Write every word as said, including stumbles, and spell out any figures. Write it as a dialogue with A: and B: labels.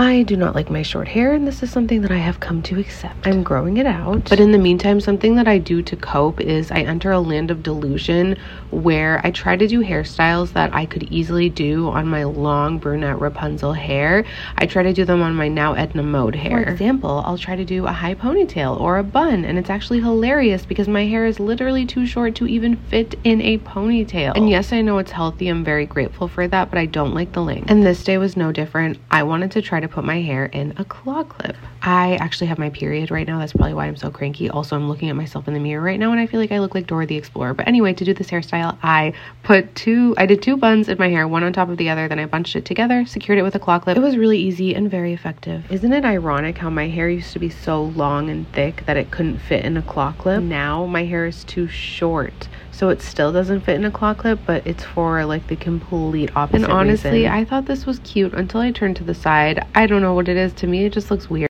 A: I do not like my short hair, and this is something that I have come to accept. I'm growing it out, but in the meantime, something that I do to cope is I enter a land of delusion where I try to do hairstyles that I could easily do on my long brunette Rapunzel hair. I try to do them on my now Edna Mode hair. For example, I'll try to do a high ponytail or a bun, and it's actually hilarious because my hair is literally too short to even fit in a ponytail. And yes, I know it's healthy. I'm very grateful for that, but I don't like the length. And this day was no different. I wanted to try to put my hair in a claw clip. I actually have my period right now. That's probably why I'm so cranky. Also, I'm looking at myself in the mirror right now and I feel like I look like Dora the Explorer. But anyway, to do this hairstyle, I put two, I did two buns in my hair, one on top of the other, then I bunched it together, secured it with a claw clip. It was really easy and very effective. Isn't it ironic how my hair used to be so long and thick that it couldn't fit in a claw clip? Now my hair is too short, so it still doesn't fit in a claw clip, but it's for like the complete opposite. And honestly, reason. I thought this was cute until I turned to the side. I don't know what it is. To me, it just looks weird.